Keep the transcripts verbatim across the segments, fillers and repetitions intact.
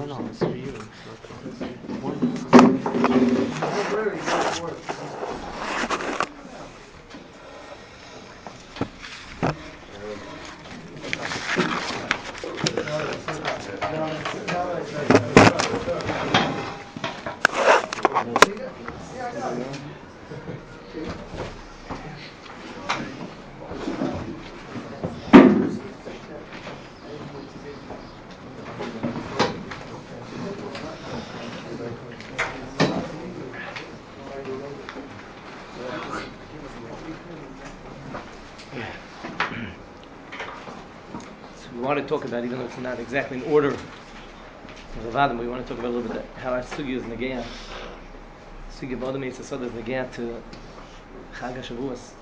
no, it's for you. So one. We want to talk about, even though it's not exactly in order of Avadim, we want to talk about a little bit how our sugi is negayah. Sugi of Adam Yisrael is negayah to Chag HaShavuos.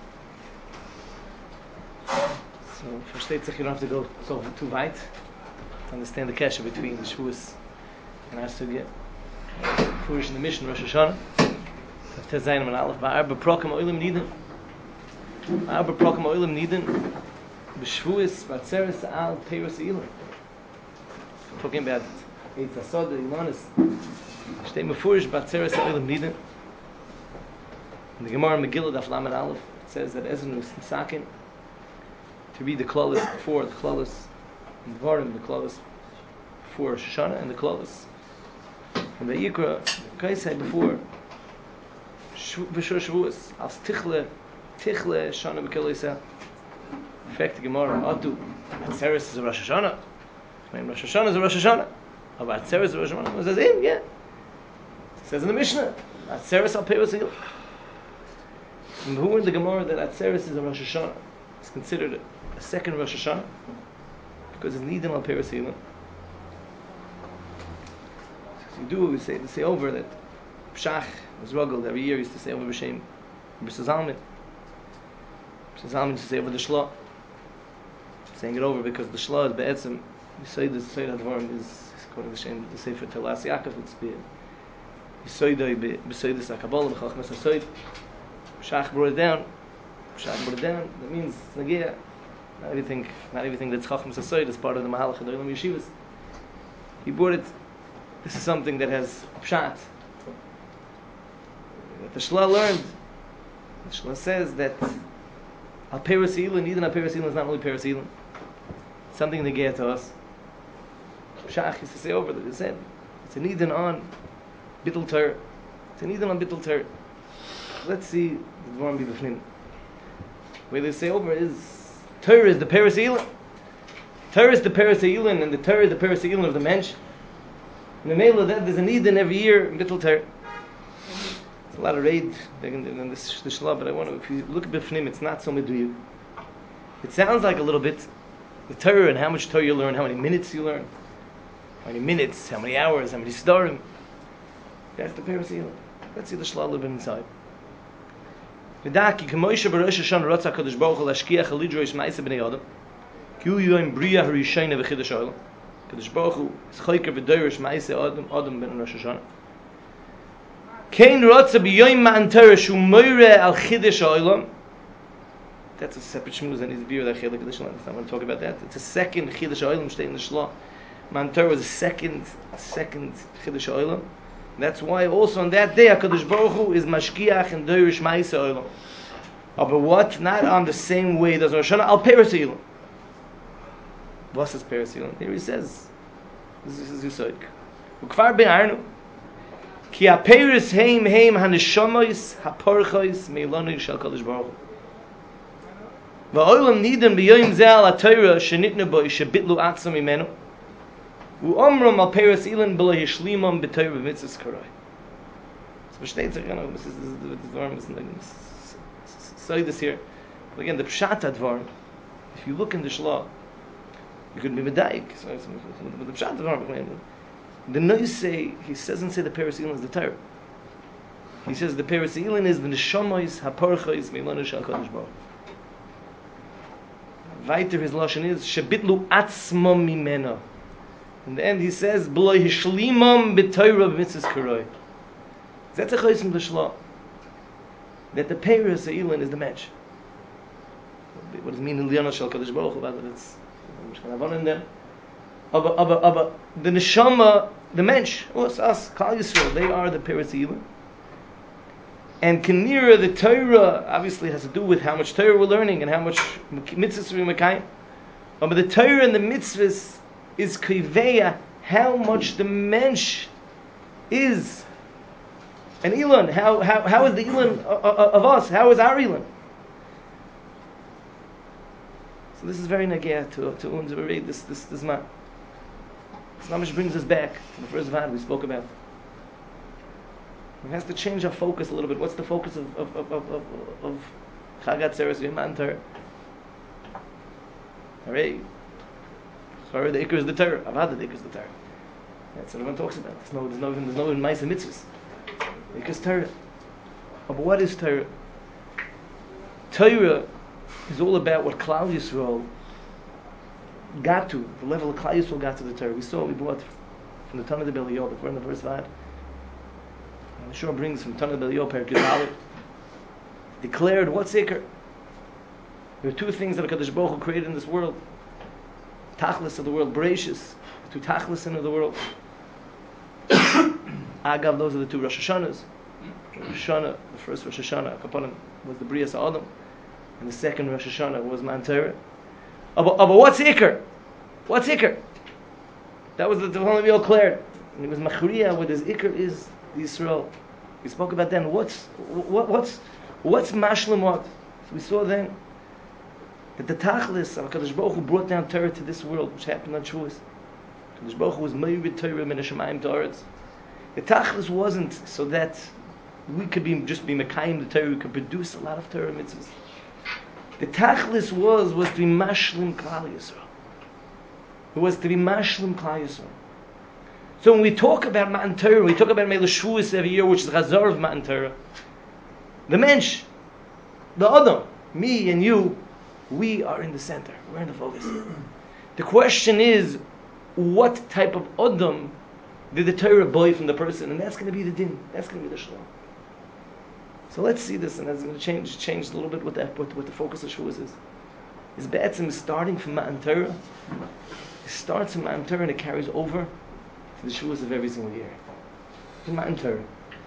So, for Shteitzach, you don't have to go so too weit to understand the kesher between the Shavuos and our sugi. Purish in the mission, Rosh Hashanah. Tef Zayin and Aleph, Ba'arba Prokem Oilim Niden. Ba'arba Prokem Oilim Niden. B'shvuis, Batzeres, Al, Peiros, Ilan. Talking about Eitz HaSod, Ilanis. Shtei Mefurish, Batzeres, Ilan, Niden. In the Gemara Megillah, Daf Lamed Aleph, it says that Ezenus Nisakin, to read the Klolis before the Klolis, in the Dvarim, the Klolis before Shoshana, and the Klolis. And the Yikra, Kai said before, B'shur Shavuos, As Tichle, Tichle, Shana B'Keloisah. In fact, the Gemara, Atu, Atzeres is a Rosh Hashanah. Rosh Hashanah is a Rosh Hashanah. About Atzeres is a Rosh Hashanah. It says in, yeah. It says in the Mishnah, Atzeres al Peiros Ilan. And who in the Gemara that Atzeres is a Rosh Hashanah? It's considered a second Rosh Hashanah because it's Nidin al Peiros Ilan. So you do, we say, we say over that Pshach was rugged every year. He used to say over B'Shem, B'Shem Zalman. B'Shem Zalman used to say over the Shlah. Saying it over because the Shlah is Be'etzim. You say the Seir HaDvarim is, according to Shem, the Sefer Telas Yaakov, it's Be Yisoidoi B'Seidus HaKabbalah, B'Chachmas HaSoid. Pshach brought it down. Pshach brought it down. That means, Nagia, not everything, not everything that's Chachmas HaSoid is part of the Mahalach of the Olam Yeshivas. He brought it, this is something that has a Pshat. That the Shlah learned, the Shlah says that Al Peiros Ilan, even Al Peiros Ilan is not only Peiros Ilan. Something they gave to us. Shach used to say over that he said, it's an Eden on Bittul Torah. It's an Eden on Bittul Torah. Let's see the Dvarim B'Bifnim. Where they say over is, Torah is the Peiros Ilan. Torah is the Peiros Ilan, and the Torah is the Peiros Ilan of the mensch. In the middle of that, there's an Eden every year in Bittul Torah. A lot of raid in this the Shlah, but I want to, if you look at Bifnim, it's not so meduyuk. It sounds like a little bit the Torah and how much Torah you learn, how many minutes you learn, how many minutes, how many hours, how many starim. That's the Peiros Ilan. Let's see the Shlah living inside. V'daki k'moisha b'rosh Hashanah rotza Kadosh Baruch Hu lashkiach alidrois ma'aseh b'nei Adam ki hu yoyim bria harishayna v'chidash ha'olam. Kadosh Baruch Hu is choyker v'doirish ma'aseh Adam Adam ben Rosh Hashanah. Kein rotza b'yoyim ma'an Torah shu moire al chidash ha'olam. That's a separate shmuz and his beer that Chelik Kedusha. I want to talk about that. It's a second Chiddush Ha'olam stay in the Shlah. Man Torah was a second, a second Chiddush Ha'olam. That's why also on that day HaKadosh Baruch Hu is Mashkiach and Doirish Ma'aseh Ha'olam. But what? Not on the same way as Rosh Hashanah. Al Peiros Ilan. What is Peiros Ilan? Here he says, this is Yisoid. Ukvar be'arnu ki ha'Peiros heim heim ha'neshamois ha'porchois me'ilonu shel Kadosh Baruch Hu. Va'olam nidin b'yoyim zeh al ha'Torah shenitnu bo shebitlu atzam imenu u'omram al Peiros Ilan b'lo yishlimam b'Torah b'mitzvahs karoi. So versteht sich, you know, this is the Dvarim is say this here. But again, the Pshat Dvarim, if you look in the Shlah, you could be medayik. So but the Pshat Dvarim, the Noisei, he doesn't say the Peiros Ilan is the Torah. He says the Peiros Ilan is the neshamois ha'porchois me'ilonu shel Kadosh Baruch Hu. Weiter his lashon is shebitlu atzmam mimena. In the end he says b'lo hishlimam b'Torah b'mitzvahs karoi. That's a chayes from the Shlah. That the Peiros Ilan is the mensch. What does it mean in Liana shel Kadosh Baruch Hu? It's which kind of in them. Aber aber aber the neshama the mensch, us, us, Klal Yisrael, they are the Peretz Ilan. And Kenira, the Torah, obviously has to do with how much Torah we're learning and how much mitzvahs we're making. But the Torah and the mitzvahs is Kiveya, how much the mensch is an Ilan. How, how, how is the Ilan of, of us? How is our Ilan? So this is very nagea to to uns read this this this man. This namish brings us back to the first vad we spoke about. We have to change our focus a little bit. What's the focus of of of of of, of Chagat Zeres V'Mantar? Hooray! Sorry, the Iker is the Torah. Avad the Iker is the Torah. That's what everyone talks about. There's no there's no there's no in Ma'aseh Mitzvahs. The Iker is Torah. But what is Torah? Torah is all about what Klal Yisrael got to, the level of Klal Yisrael got to the Torah. We saw, we brought from the Tanna de Belial, before in the first vad. And the Shor brings from Tanna de Belial, Perkei Aleph, declared what's Iker. There are two things that HaKadosh Baruch Hu created in this world. Tachlis of the world, Bereshis, two Tachlis in the world. Agav, those are the two Rosh Hashanahs. Rosh Hashanah, the first Rosh Hashanah, Kapanim, was the Brias Adam. And the second Rosh Hashanah was Man Torah. But what's Iker? What's Iker? That was the Tanna de Belial declared. And it was Machriya, what his Iker is the Yisrael. We spoke about then. What's what, what's what's Mashlim what? So we saw then that the Tachlis of HaKadosh Baruch Hu brought down Torah to this world, which happened on Shavuos. HaKadosh Baruch Hu was Me'ir Torah min Hashemayim to Aretz. The Tachlis wasn't so that we could be just be Mekayim the Torah, we could produce a lot of Torah mitzvahs. The Tachlis was was to be Mashlim Klal Yisrael. It was to be Mashlim Klal Yisrael. So when we talk about Matan Torah, we talk about Meila Shavuos every year, which is the Chazar of Matan Torah. The Mensch, the Adam, me and you, we are in the center. We're in the focus. The question is, what type of Adam did the Torah buy from the person? And that's going to be the din. That's going to be the Shalom. So let's see this, and that's going to change change a little bit what the, what, what the focus of Shavuos is. Is Be'etzim is starting from Matan Torah. It starts from Matan Torah and it carries over to the Shavuos of every single year. From Matan Torah.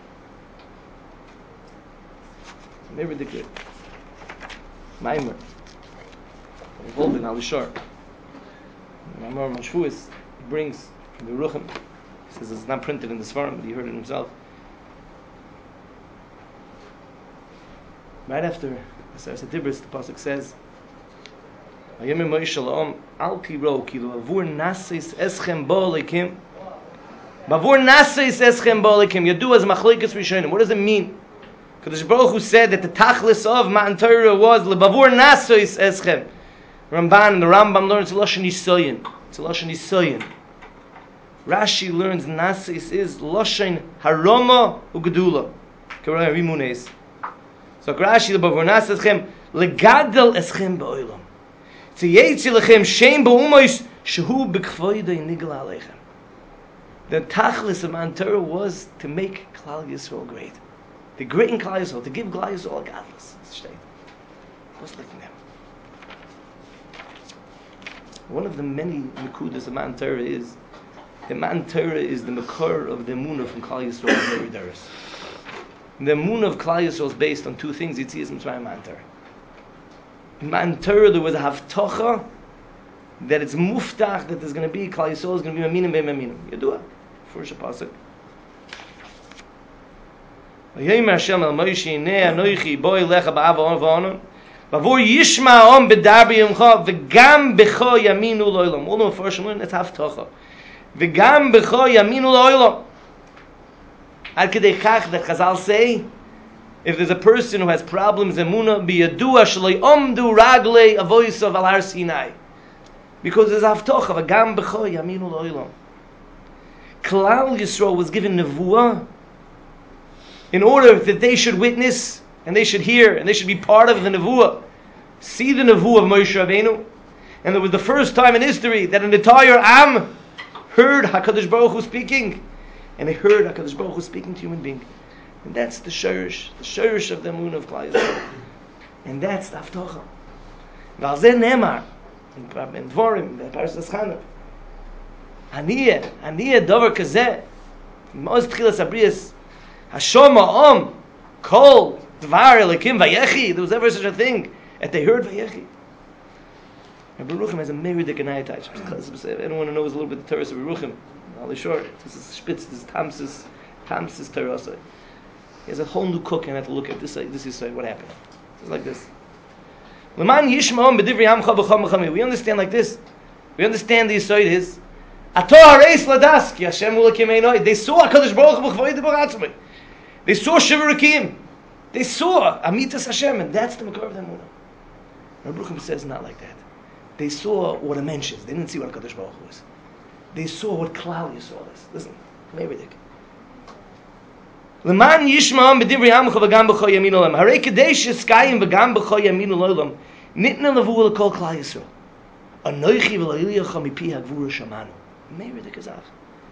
Maybe the good. Maimer. Involved in Alishar. Maimer on Shavuos, he brings from the Ruchim. He says it's not printed in the Sfarim, but he heard it himself. Right after the Seres HaDibros, the pasuk says, "Vayemir Moshe la'om al tiro kilu avur nasis eschem bo'alekim." Bavur nasis eschem bo'alekim. Yadu as machlekes rishonim. What does it mean? Kadosh Baruch Hu said that the tachlis of Matan Torah was lebavur nasis eschem. Ramban and the Rambam learns lashon yisoyin. It's a lashon yisoyin. Rashi learns nasis is lashon haroma ugedula. Karayim rimunes. So Rashi lebavur nasis eschem legadel eschem ba'olam. Tziyetzi lechem shem ba'umois shehu b'kvoidei nigla aleichem. The tachlis of Matan Torah was to make Klal Yisrael great. The great in Klal Yisrael, to give Klal Yisrael a godless state. What's looking at? One of the many nekudas of Matan Torah is that Matan Torah is the makor of the emunah from Klal Yisrael and every daris. The emunah of Klal Yisrael is based on two things. Yitzias Mitzrayim and Matan Torah. In Matan Torah there was a havtocha that it's muftach that there's going to be Klal Yisrael is going to be maminim be'maminim. Yadua, first pasuk. Vayomer Hashem el Moshe Hinei anochi bo elecha ba'ava v'anon v'avur yishma om b'darbi yomcha v'gam b'cho yaminu lo'olam. All the first one it's havtocha. V'gam b'cho yaminu lo'olam. Ad kedei kach that Chazal say, if there's a person who has problems in Emunah, b'yadua shaloi omdu raglei avois of Al Har Sinai. Because there's havtocha, v'gam b'cho yaminu lo'olam. Klal Yisrael was given nevuah in order that they should witness, and they should hear, and they should be part of the nevuah. See the nevuah of Moshe Rabbeinu. And it was the first time in history that an entire Am heard HaKadosh Baruch Hu speaking. And they heard HaKadosh Baruch Hu speaking to human being. And that's the shorish, the shorish of the emunah of Klal Yisrael. And that's the Haftocha. V'al zeh nemar, in Dvorim, in Parshas Chanukah, Aniyah, Aniyah Dover Kazeh. Mos Tchilas Abrias. Hashom Ha'om. Kol. Dvar Elikim Vayechi. There was ever such a thing. And they heard Vayechi. Rabbi Ruchim has a Meridik and Ayatach. Anyone who knows a little bit of the Torah of Rabbi Ruchim, all short. This is Spitz, this is Tamsis, Tamsis Torah. He has a whole new cook and I have to look at this. This is what happened. It's like this. We understand like this. We understand the Yisod is they saw HaKadosh Baruch Hu. They saw Shiva Rakim. They saw Amitas Hashem, and that's the Makar of the Emunah. Rabbi Ruchim says not like that. They saw what a mensch is. They didn't see what HaKadosh Baruch Hu is. They saw what Klal Yisrael is. Listen, Meridik. Leman Yishma'am b'divrei Amcha v'gam b'cho yamin olam. Harei kadesh eskayim v'gam b'cho yamin olam. Nitna levu l'kol Klal Yisrael. Anoichi v'lo'iliyacha mipi ha'gvura shamanu. Meridik azach.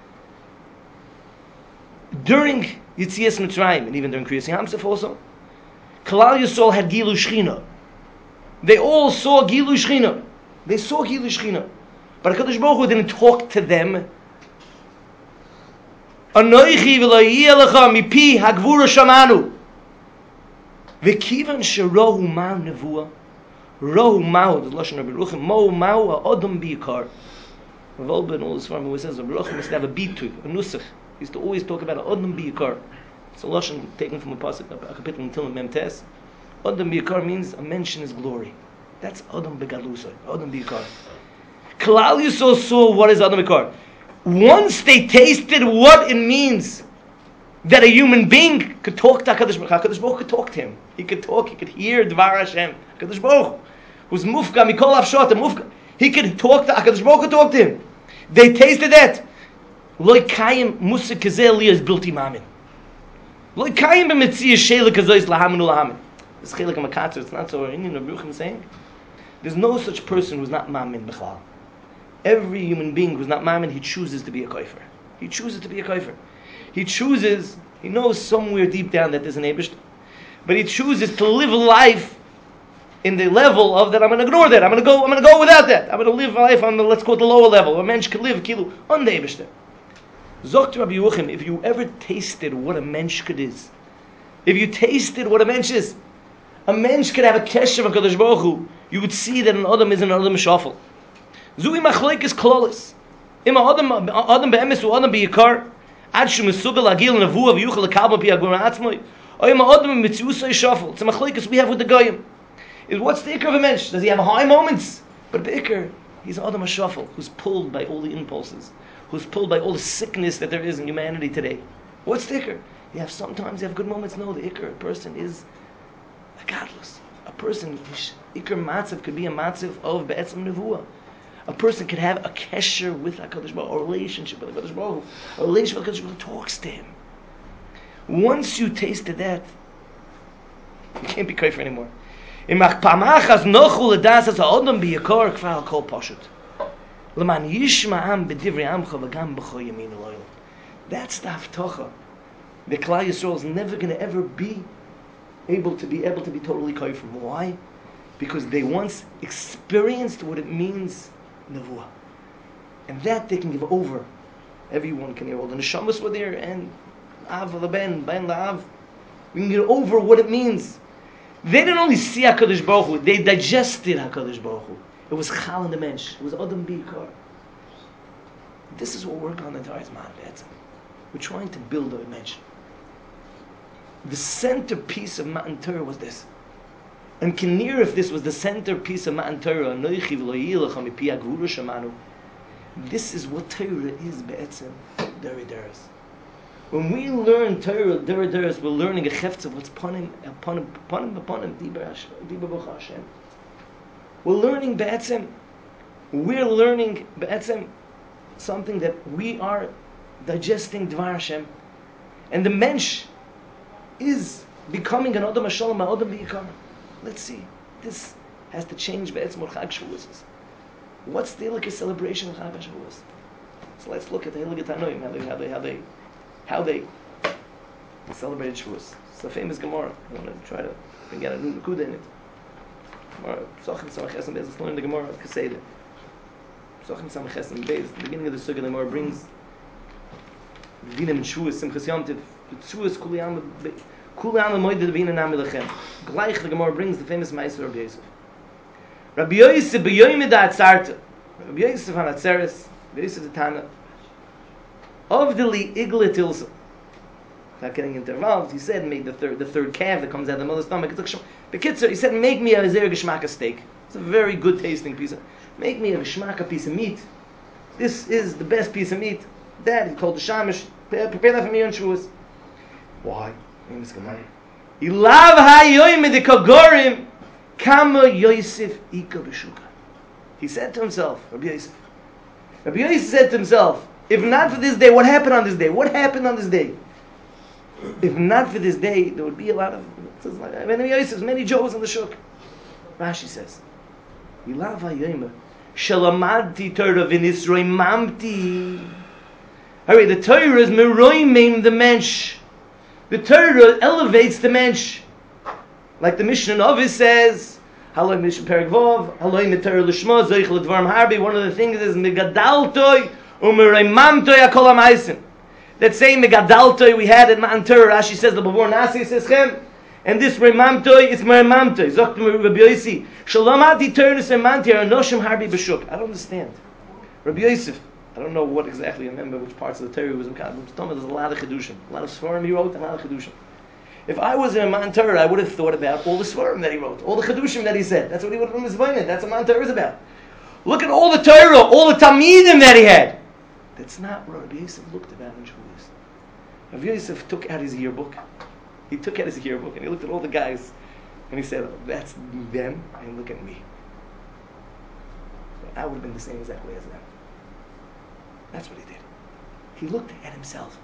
During Yitzias Mitzrayim, and even during Kriyas Yamsuf also, Klal Yisrael had Gilu Shechina. They all saw Gilu Shechina. They saw Gilu Shechina. But HaKadosh Baruch Hu didn't talk to them. Anoichi v'lo'iliyacha mipi ha'gvura shamanu. V'kivan sherohu ma'u nevuah. Rohu ma'u, the Lashon Rabbi Ruchim, Mo'u ma'u ha'odom b'yikar. Rav Wolbe, all this farm, always says, Rabbi Ruchim used to have a bitu, a nusach. He used to always talk about Odom b'yikar. It's a lashon taken from a pasuk, a kapitel in Tilma Memtes. Odom b'yikar means a mention his glory. That's Odom b'galusay, Odom b'yikar. Klal Yisrael saw what is Odom b'yikar. Once they tasted what it means that a human being could talk to HaKadosh Baruch Hu, HaKadosh Baruch Hu could talk to him. He could talk, he could hear Dvar Hashem. HaKadosh Baruch Hu, who's mufka, mikol afshot, mufka. He could talk to HaKadosh Baruch Hu, could talk to him. They tasted that. Loi kayim musa kazeh liyas bilti mamin. Loi kayim b'metziyah sheila kazois lahamin ulahamin. This chelik of Makatzer, it's not so Indian Rabbi Ruchim saying. There's no such person who's not mamin b'chlal. Every human being who's not mamin, he chooses to be a kofer. He chooses to be a kofer. He chooses, he knows somewhere deep down that there's an Eibush, but he chooses to live life in the level of that I'm going to ignore that. I'm going to go. I'm going to go without that. I'm going to live life on the, let's call it the lower level. A man can live kilu on the Eibush. Zokt Rabbi Yehuchim, if you ever tasted what a mensch could is, if you tasted what a mensch is, a mensch could have a kesher of HaKadosh Baruch Hu, you would see that an adam is an adam shafel. Zui machlekes klolis. Ima adam adam be'emes u adam be'yikar. Ad shu mesugal agil nevuah v'yuchel lekalba pi agura atzmoi. Or ima adam mitziusay shafel. It's a machlekes we have with the goyim. Is what's the ikar of a mensch? Does he have high moments? But the ikar, he's an adam shafel who's pulled by all the impulses, who's pulled by all the sickness that there is in humanity today. What's the ikar? You have sometimes you have good moments. No, the ikar person is a godless. A person, ikar matzav could be a matzav of be'etzem nevuah. A person could have a kesher with HaKadosh Baruch Hu, a relationship with HaKadosh Baruch Hu, a relationship with HaKadosh Baruch Hu talks to him. Once you tasted that, you can't be kafir anymore. That's the haftacha. The Klal Yisrael is never going to ever be able to be able to be totally kafir. Why? Because they once experienced what it means nevuah, and that they can give over. Everyone can hear all the neshamas were there, and av leben, ben laav. We can get over what it means. They didn't only see HaKadosh Baruch Hu, they digested HaKadosh Baruch Hu. It was chal in the mensch. It was adam b'yikar. This is what we're working on the entire time. We're trying to build a mensch. The centerpiece of Matan Torah was this. And Kinir, if this was the centerpiece of Matan Torah, this is what Torah is, be'etzem, Deri Deres. When we learn Torah, Deri Deres, we're learning a chefetz of what's upon him, upon him, upon him, upon him, Dibar Hashem. We're learning be'etzem. We're learning be'etzem something that we are digesting Dvar Hashem. And the mensch is becoming an Adam HaShalom, an Adam B'yikar. Let's see. This has to change be'etzem what Chag Shavuos is. What's the Hilukah celebration of Chag Shavuos? So let's look at the Hilukah Tanoim, how they, how they, how they, how they celebrated Shavuos. It's a famous Gemara. I want to try to bring out a new Nakuda in it. Gemara, Psachim Samach Esam Bezos, learn the Gemara of Kaseda. Tzachim Samches and Beis, the beginning of the Sugya, the Gemara brings Dinim and Shuas, Simchas Yom Tov, Shuas Kuliyam, Kuliyam Moed Devina Nam Lechem. Gleich the Gemara brings the famous Meiser Rabbi Yosef. Rabbi Yosef b'yoyim da atzarta. Rabbi Yosef on Atzeres, Rabbi Yosef the Tana. Of the li igla tilsa. Not getting involved, he said, make the third, the third calf that comes out of the mother's stomach. Bekitzer, he said, make me a zer geshmaka steak. It's a very good tasting piece of, make me a geshmaka piece of meat. This is the best piece of meat. Dad, he told the shamish, prepare that for me on Shavuos. Why? Ilav hayoyim medikagorim kama Yosef ika b'shuka. He said to himself, Rabbi Yosef, Rabbi Yosef said to himself, if not for this day, what happened on this day? What happened on this day? If not for this day, there would be a lot of many Yosefs, many Joes in the shuk. Rashi says, Ilav hayoyim shalamadti Torah v'nisroi mamti. Hurry, the Torah is meroimim the mensch. The Torah elevates the mensch. Like the Mishnah Novis says, Haloi Mishnah Perek Vov, Haloi Mitorah Lishma, Zoich L'Dvarim Harbi. One of the things is Megadaltoi u'meroimamtoi akol ha'maisim. That same Megadaltoi we had at Matan Torah, Rashi says, the Bavor Nasi says Chem. And this Reimamtoi, it's Merimamtoi. Zochtem Rabbi Yossi. Shalamati Torah Nesemanti Anoshim Harbi B'Shuk. I don't understand. Rabbi Yosef, I don't know what exactly, I remember which parts of the Torah he was in. There's a lot of Chedushim. A lot of Svarim he wrote, and a lot of Chedushim. If I was in a Matan Torah, I would have thought about all the Svarim that he wrote, all the Chedushim that he said. That's what he would have been mizvayin. That's what Matan Torah is about. Look at all the Torah, all the Talmidim that he had. That's not what Rabbi Yosef looked about in Shavuos. Rabbi Yosef took out his yearbook. He took out his yearbook and he looked at all the guys and he said, oh, that's them, and look at me. I would have been the same exact way as them. That's what he did. He looked at himself.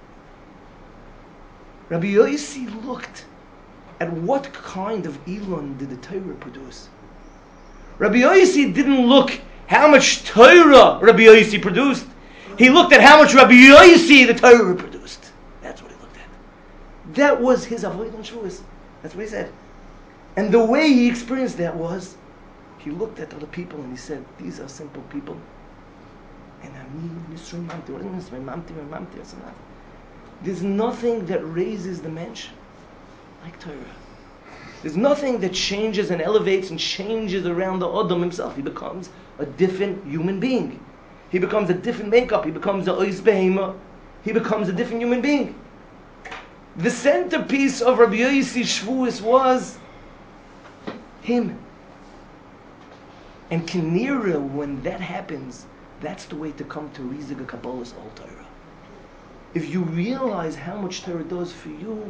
Rabbi Yossi looked at what kind of Elon did the Torah produce. Rabbi Yossi didn't look how much Torah Rabbi Yossi produced. He looked at how much Rabbi Yossi the Torah produced. That's what he looked at. That was his avoid on Shavuos. That's what he said. And the way he experienced that was, he looked at other people and he said, these are simple people. There's nothing that raises the mensch like Torah. There's nothing that changes and elevates and changes around the Adam himself. He becomes a different human being. He becomes a different makeup. He becomes a ois behema. He becomes a different human being. The centerpiece of Rabbi Yossi Shavuos was him. And Kinira, when that happens, that's the way to come to Rizig Kabbalah's All Torah. If you realize how much Torah does for you,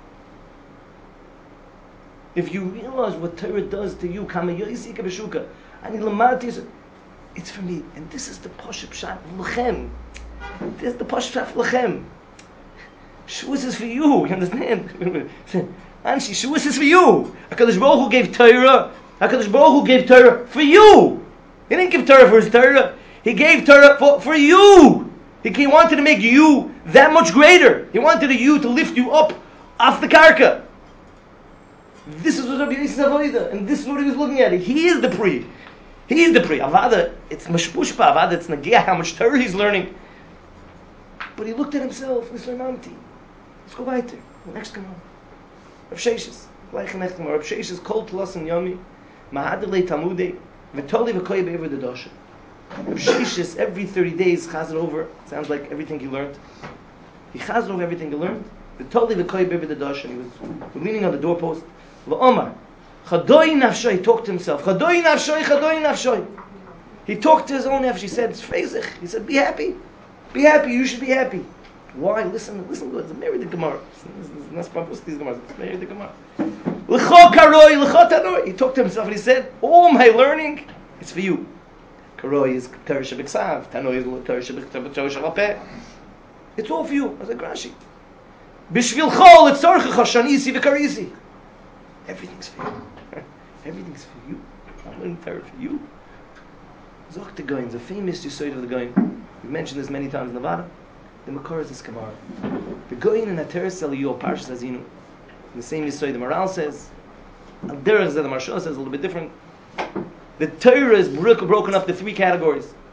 if you realize what Torah does to you, Kama Yossi Kabashuka, Ani Lamati, it's for me. And this is the Pashup Pshat Lechem. This is the Pashup Pshat Lechem. Shavuos is for you, you understand? Anshi, Shavuos is for you. HaKadosh Baruch Hu gave Torah. HaKadosh Baruch Hu gave Torah for you. He didn't give Torah for his Torah. He gave Torah for, for you. He, he wanted to make you that much greater. He wanted you to lift you up off the karka. This is what Rabbi Yossi Avodah, and this is what he was looking at. He is the pri. He is the pri. Avada, it's mashpushpa. Avada, it's nagia, how much Torah he's learning. But he looked at himself. Mister Mamti. Let's go weiter. The next Gemara. Rav Sheshes. Gleich next Gemara. Rav Sheshes kol tlas and yomi. Mahadalei tamudei. V'toli v'koy be'ever the dosha. Rav Sheshes every thirty days chazed over. Sounds like everything he learned. He chazed over everything he learned. V'toli v'koy be'ever the dosha. He was leaning on the doorpost. V'omar. Chadoi nafshoy. He talked to himself. Chadoi nafshoy. Chadoi nafshoy. He talked to his own nafsh. He said, it's freizich. He said, be happy. Be happy. You should be happy. Why? Listen, listen good. It's married the Gemara. It's not these Gemara. It's married the Gemara. L'cho karoi, l'cho tanoi. He talked to himself and he said, all my learning is for you. Karoi is Torah shebiksav. Tanoi is Torah shebiksav. It's all for you. I was like, Rashi. B'shvilcho l'tzorchecha shanisi v'karisi. Everything's for you. Everything's for you. I'm learning Torah for you. Zok the Goin, the famous Yesod of the Goin. We've mentioned this many times in Nevada. The Makor is this Gemara. The Goin in Ateres Eliyahu, Parshas Azinu. In the same Yesod, the Maral says, Al Derech the Marsha says a little bit different. The Torah is broken up to three categories.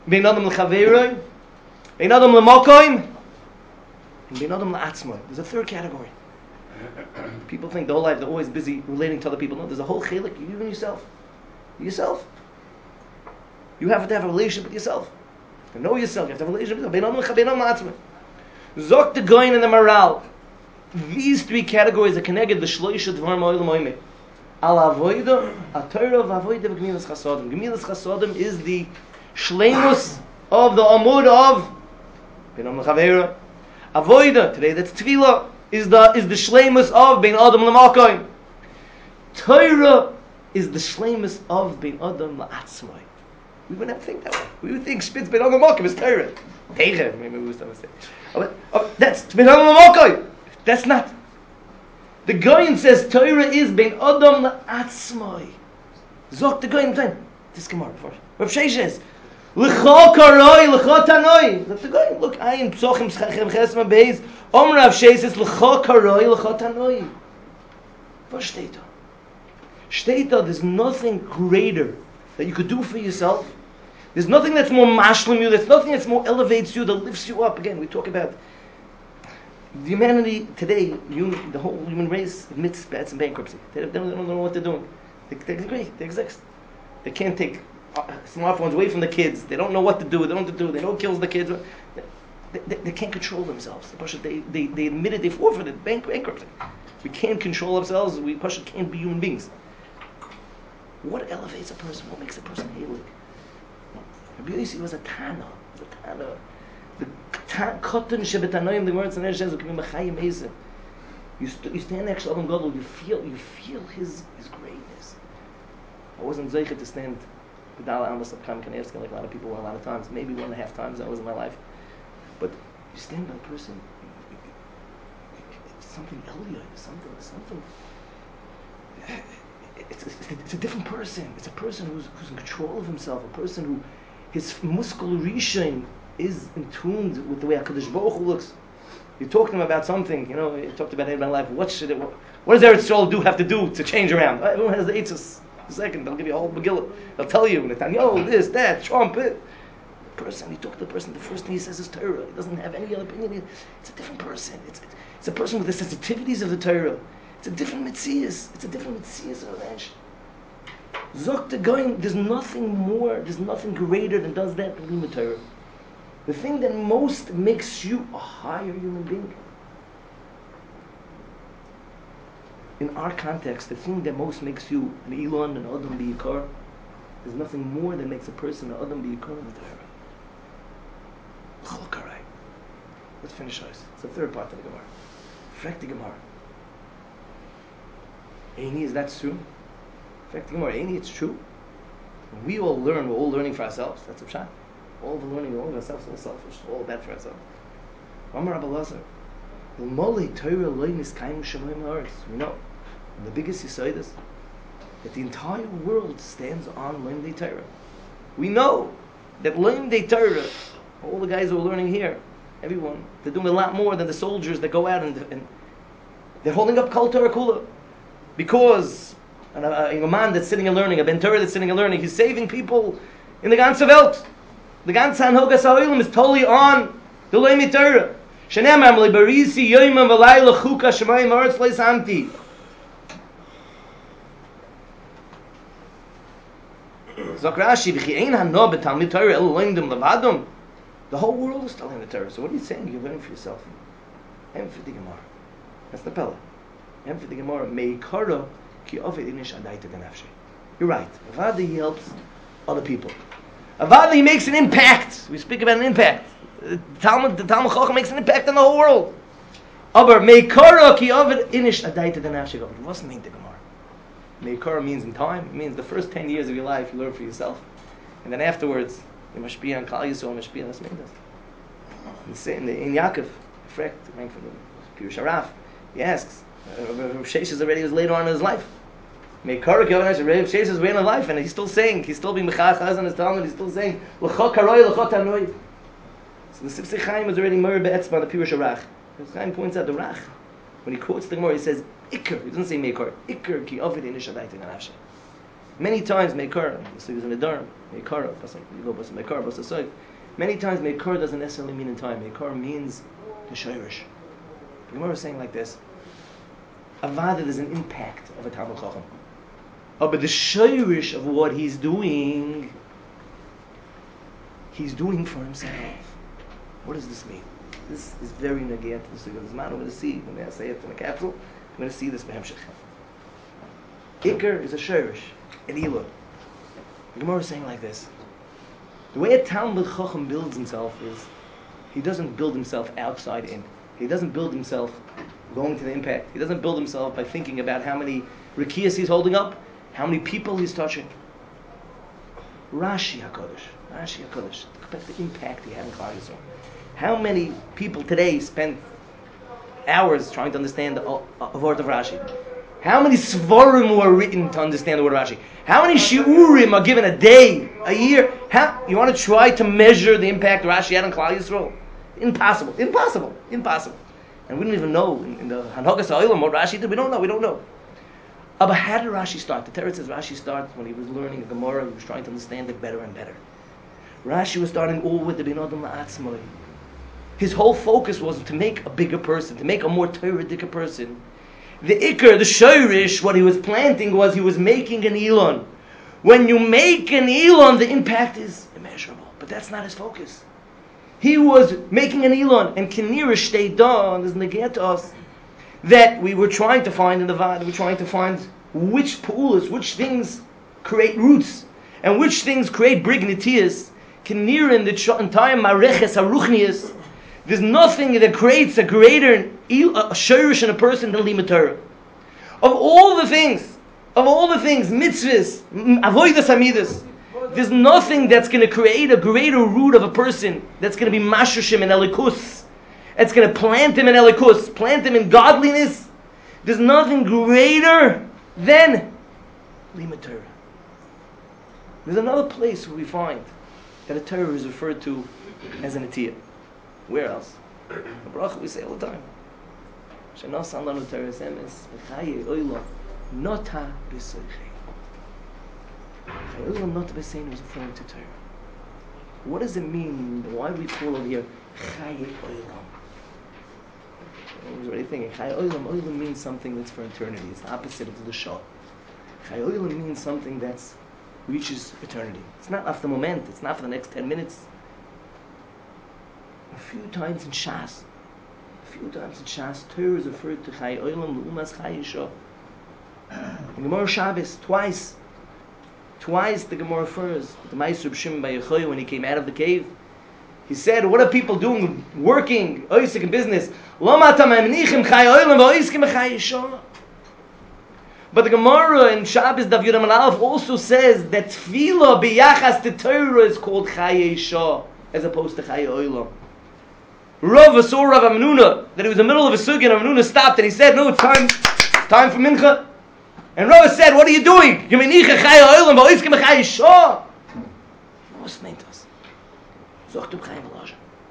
Bein Adam l'chaveroi, Bein Adam l'mokoim, and Bein Adam l'Atzmai. There's a third category. People think the whole life they're always busy relating to other people. No, there's a whole chelik, you and yourself. Yourself. You have to have a relationship with yourself. To know yourself, you have to have a relationship with yourself. Bein Adam l'Atzmai. Zok the Goyin and the Maral. These three categories are connected. The Shloisha Dvar Ma'olam Oimeh. Al Avoida, A Torah V'Avoida V'Gemilas Chasodim. Gemilas Chasodim is the shleimus of the Amud of Bein Adam l'Chaveira. Avoida, today that's Tefillah, is the is the shleimus of Bein Adam l'Makoim. Torah is the shleimus of Bein Adam l'Atzmai. We would never think that way. We would think Spitz Bein Adam l'Makoim is Torah. Teicha, maybe we would say. Oh, oh, that's Bein Adam l'Makoim. That's not. The Goyin says Torah is Bein Adam l'Atzmai. Zok the Goyin time. This Gemara first. Rav Shei says, L'cha karoi, l'cha tanoi. That's the Goyin. Look, ayin psochim schachem chesma beis. Om Rav Shei says, L'cha karoi, l'cha tanoi. What steht da? Steht da, there's nothing greater that you could do for yourself. There's nothing that's more mashlim you. There's nothing that's more elevates you, that lifts you up. Again, we talk about the humanity today, human, the whole human race admits bad and bankruptcy. They don't, they don't know what they're doing. They, they agree, they exist. They can't take uh, smartphones away from the kids. They don't know what to do. They don't know what to do. They know what kills the kids. They, they, they can't control themselves. They, they, they admitted they forfeited bank, bankruptcy. We can't control ourselves. We can't be human beings. What elevates a person? What makes a person hailig? Rabbi Yossi was a Tana. Was a Tana. The Kotten Shebetanoim, the words in there says, you st- you stand next to Adam Gadol, you feel you feel his his greatness. I wasn't zeicha to stand with Dala Amos of Kam Kanevsky like a lot of people were a lot of times, maybe one and a half times that was in my life. But you stand by a person, it's something Elliot, something, something. It's, it's, it's a different person. It's a person who's who's in control of himself. A person who his muscle rishon is in tune with the way HaKadosh Baruch Hu looks. You talk to him about something, you know, you talked about in my life, what should it, what, what does Eretz Yisrael do have to do to change around? Everyone has the eitzes. A second, they'll give you a whole Megillah. They'll tell you, Netanyahu, this, that, Trump, it. The person, you talk to the person, the first thing he says is Torah. He doesn't have any other opinion. It's a different person. It's, it's a person with the sensitivities of the Torah. It's a different Metzias. It's a different Metzias of Rash. Zok the going, there's nothing more, there's nothing greater than does that than the Torah. The thing that most makes you a higher human being. In our context, the thing that most makes you an Elon, an Adam B'Yikar, there's nothing more that makes a person an Adam B'Yikar than the Torah. Let's finish this. It's the third part of the Gemara. Frek the Gemara. Eini, is that true? Frek the Gemara. Eini, it's true. When we all learn, we're all learning for ourselves. That's a pshat. All the learning, all of ourselves, all selfish, all bad for ourselves. Amar Rabbi Lazar, L'molei Torah loy niskayim shamayim haaretz. We know, and the biggest yesod is that the entire world stands on Limdei Torah. We know that Limdei Torah, all the guys who are learning here, everyone, they're doing a lot more than the soldiers that go out and, and they're holding up Kol Torah Kula. Because a, a, a man that's sitting and learning, a Ben Torah that's sitting and learning, he's saving people in the ganze Welt. The ganze Hanhogas HaOlam is totally on the Limdei Torah. Shenemar Amli Barisi Yoimam V'Layla Chuka Shemayim Haaretz Lo Samti. Zok Rashi, V'chi ein hano b'talmid Torah el loimdim levadum. The whole world is studying the Torah. So what are you saying? You're learning for yourself. Em for the Gemara. That's the Pella. Em for the Gemara. Meikara ki ovid inish adaita denafshe. You're right. Avada, he helps other people. Avada, he makes an impact. We speak about an impact. The Talmud, the Talmud Chacham makes an impact on the whole world. Aber meikara ki ovid inish adaita denafshe. It wasn't mean the Gemara. Meikara means in time. It means the first ten years of your life you learn for yourself, and then afterwards you must be on Kal Yisrael, must be on this Mendas. In the in Yaakov, Frek, coming from the Pirush Haraf, he asks, Rav Sheshes already was later on in his life. Meikara ki ovid inish, Rav Sheshes was way in his life, and he's still saying, he's still being mechachaz on his Talmud, he's still saying l'cha karoi, l'cha tanoi. So the Sifsei Chaim was already murder be'etzma on the Pirush Harach. Chaim points out the Rach. When he quotes the Gemara, he says, Iker, he doesn't say Meikar, Iker ki ovid inish adaita denafshe. Many times Meikar, this is in the Durham, Meikar, you go bus Meikar, bus aside. Many times Meikar doesn't necessarily mean in time. Meikar means the Shayrish. The Gemara is saying like this: Avada, there's an impact of a Talmud Chacham. Oh, but the Shayrish of what he's doing, he's doing for himself. What does this mean? This is very negayat to the Sugya of this man. I'm going to see, when I say it in the capsule, I'm going to see this Behemshech. Iker is a Shayrish, an Ilah. The Gemara is saying like this: the way a Talmud Chacham builds himself is, he doesn't build himself outside in. He doesn't build himself going to the impact. He doesn't build himself by thinking about how many Rikiyas he's holding up, how many people he's touching. Rashi HaKadosh, Rashi HaKadosh, look at the impact he had in Klal Yisrael. How many people today spend hours trying to understand the word of Rashi? How many svarim were written to understand the word of Rashi? How many shiurim are given a day, a year? How, you want to try to measure the impact Rashi had on Klal Yisrael? Impossible, impossible, impossible. And we don't even know in, in the Hanhagas HaOlam what Rashi did. We don't know, we don't know. Uh, but how did Rashi start? The Torah says Rashi starts when he was learning the Gemara. He was trying to understand it better and better. Rashi was starting all with the Bin Adam La'atzmai. His whole focus was to make a bigger person, to make a more Torah-dicker person. The Iker, the Shayrish, what he was planting was he was making an Elon. When you make an Elon, the impact is immeasurable. But that's not his focus. He was making an Elon. And Kinira Shteidah, there's negate to us, that we were trying to find in the Vada, we were trying to find which Pa'ulas, which things create roots, and which things create brignitias. Kinira in the entire Mareches HaRuchnias, there's nothing that creates a greater shayrish in a person than Limud Torah. Of all the things, of all the things, mitzvahs, avodas hamidas, there's nothing that's going to create a greater root of a person that's going to be mashushim in elikus. It's going to plant him in elikus, plant him in godliness. There's nothing greater than Limud Torah. There's another place where we find that a Torah is referred to as an atiyah. Where else? The bracha we say all the time. Shenasan lanu teres emes v'chaye oila nota b'soichei. Chaye oila nota b'seinu is referring to Torah. What does it mean? Why do we call it here chaye oila? I was already thinking chaye oila. Oila means something that's for eternity. It's the opposite of the shah. Chaye oila means something that reaches eternity. It's not after the moment. It's not for the next ten minutes. A few times in Shas, a few times in Shas, Torah is referred to Chai Olam L'umas Chai Yisha. In Gemara Shabbos, twice, twice the Gemara refers to the Ma'aser Shimon Bar Yochai when he came out of the cave. He said, "What are people doing? Working, oisik in business. Lama atam ha'mnichim Chai Olam v'oiskim Chai Yisha." But the Gemara in Shabbos Daf Yud Amud Aleph also says that Tefillah biyachas to Torah is called Chai Yisha as opposed to Chai Olam. Rav saw Rav Amnuna that it was in the middle of a sugya and Amnuna stopped and he said, "No, it's time, it's time for mincha." And Rav said, "What are you doing? Yemenicha chaya olam v'oiskim chaya shah." What's meant us? Zoktub Chaim Volozhin.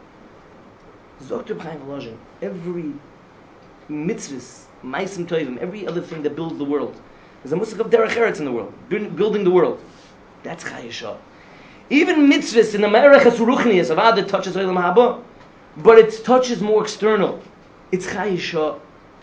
Zoktub Chaim Volozhin. Every mitzvahs, ma'asim tovim, every other thing that builds the world. There's a musik of derech eretz in the world, building the world. That's chaya shah. Even mitzvahs in the Mareches HaRuchnias of Ada touches olam haba. But it touches more external. It's Chai Yisha.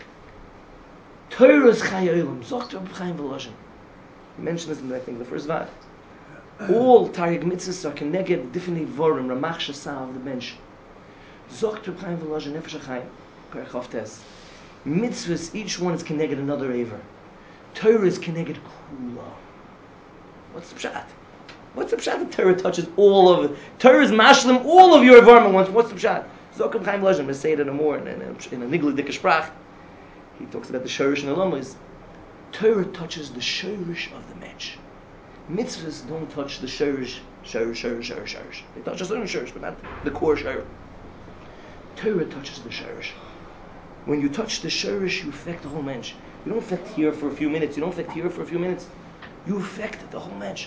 Torah is Chai Olam. Zokt Reb Chaim Volozhin. He mentioned this in, I think, the first Vad. All Taryag Mitzvahs are connected different Vorim, Ramach Shasah of the bench. Zokt Reb Chaim Volozhin, Nefesh HaChaim, Perek Chav Tes. Mitzvahs, each one is connected another Aver. Torah is connected Kula. What's the pshat? What's the pshat? The Torah touches all of it. Torah is mashlim all of your environment once. What's the pshat? Zokum Chaim Volozhin, we say it in a more, in a, in a nigli dike sprach. He talks about the shorish and the lamas. Torah touches the shorish of the mensch. Mitzvahs don't touch the shorish, shorish, shorish, shorish, shorish. They touch a certain shorish, but not the core shorish. Torah touches the shorish. When you touch the shorish, you affect the whole mensch. You don't affect here for a few minutes. You don't affect here for a few minutes. You affect the whole mensch.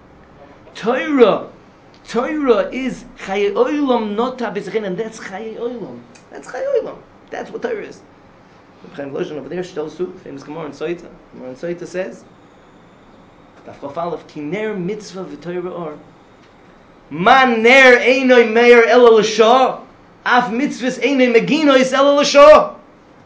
Torah, Torah is Chayei Olam Nota B'Zechin, and that's Chayei Olam. That's Chayei Olam. That's what Torah is. The Chaim Volozhin over there, Shtel Su, famous Gemara in Soita. Gemara in Soita says Daf Chaf Aleph, Ki ner mitzvah v'Torah or. Man ner einoi meir ela l'shah, af mitzvahs einoi meginois ela l'shah.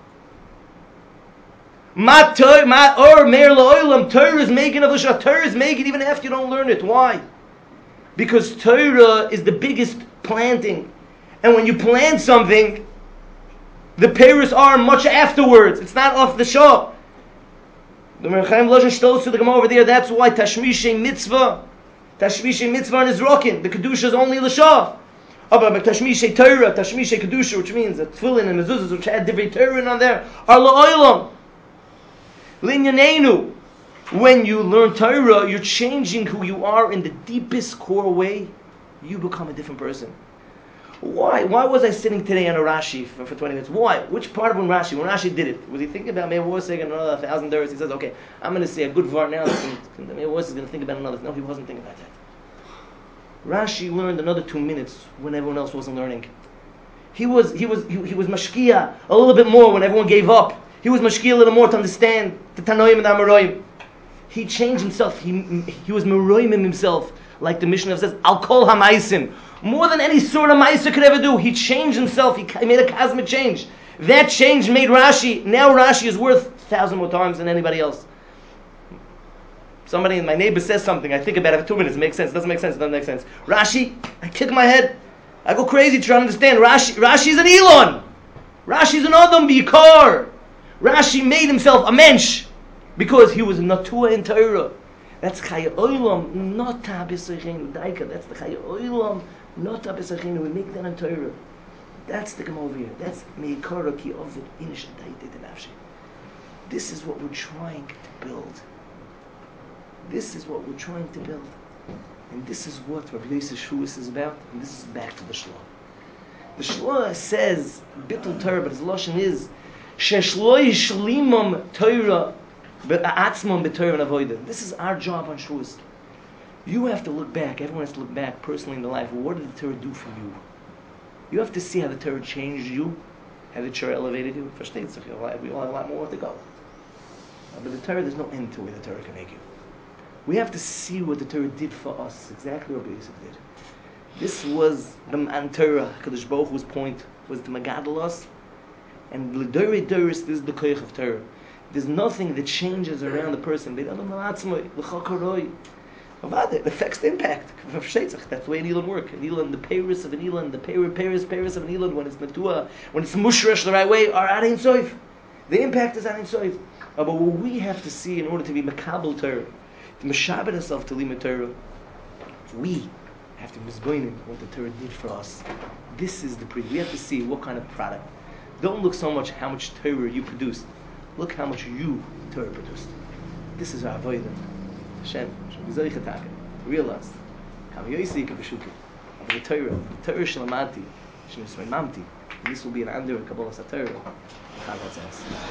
Ma Torah, ma or meir la'olam, Torah is making of l'shah. Torah is making even after you don't learn it. Why? Because Torah is the biggest planting. And when you plant something, the peiros are much afterwards. It's not off the shop. The Merchaim Lozhin Shtos to the Gemara over there. That's why Tashmishay Mitzvah, Tashmishay Mitzvah is rocking. The Kedusha is only l'shah. Oh, but Tashmishay Torah, Tashmishay Kedusha, which means that tefillin and mezuzahs, which had different Torah on there, are la'olam. Linyanenu. When you learn Torah, you're changing who you are in the deepest core way. You become a different person. Why? Why was I sitting today on a Rashi for, for twenty minutes? Why? Which part of when Rashi, when Rashi did it, was he thinking about maybe was saying another thousand dollars? He says, okay, I'm going to say a good var now. Maybe was going to think about another. No, he wasn't thinking about that. Rashi learned another two minutes when everyone else wasn't learning. He was he was he, he was mashkia a little bit more when everyone gave up. He was mashkia a little more to understand the Tanoim and the Amoraim. He changed himself. He he was meroim himself, like the Mishnah says, Al Kol Hamaisim. More than any sort of Ma'aser could ever do. He changed himself. He made a cosmic change. That change made Rashi. Now Rashi is worth a thousand more times than anybody else. Somebody, my neighbor says something. I think about it for two minutes. It makes sense. It doesn't make sense. It doesn't make sense. Rashi, I kick my head. I go crazy trying to understand. Rashi, Rashi's an Elon. Rashi's an Adam Bikar. Rashi made himself a mensch because he was a Natua in Torah. That's Chaya Olam, not Tabisachenu Daika. That's the Chaya Olam, not Tabisachenu. We make that in Torah. That's the Gemara over here. That's Meikara Ki Ovid Inish Daite Denafshi. This is what we're trying to build. This is what we're trying to build. And this is what Rabbi Yosef Shuas is about. And this is back to the Shloah. The Shloah says, Bittul Torah, but his Lashon is, Sheshloi Shlimam Torah, but Atzmon B'Torah and Avodah. This is our job on Shavuos. You have to look back. Everyone has to look back personally in their life. What did the Torah do for you? You have to see how the Torah changed you, how the Torah elevated you. First thing, we all have a lot more to go. But the Torah, there's no end to where the Torah can make you. We have to see what the Torah did for us. Exactly what Yosef did. This was the Man Torah. Kadosh Baruch Hu's point was to magadol us, and l'dorei doros, this is the koich of Torah. There's nothing that changes around the person. It affects the impact. That's the way an Elon works. An Elon, the Paris of an Elon, the Paris, Paris, Paris of an Elon, when it's Natua, when it's Mushrash the right way, are Arin Soif. The impact is Arin Soif. But what we have to see in order to be Makabel Torah, to Meshabed ourselves to Limit Torah, we have to misgoin what the Torah did for us. This is the pre. We have to see what kind of product. Don't look so much how much Torah you produced. Look how much you, Torah, produced. This is our avodah. Hashem, realize. The Torah, the Torah Shalamanti, Shemesmei Mamti. This will be an under Kabbalah Torah.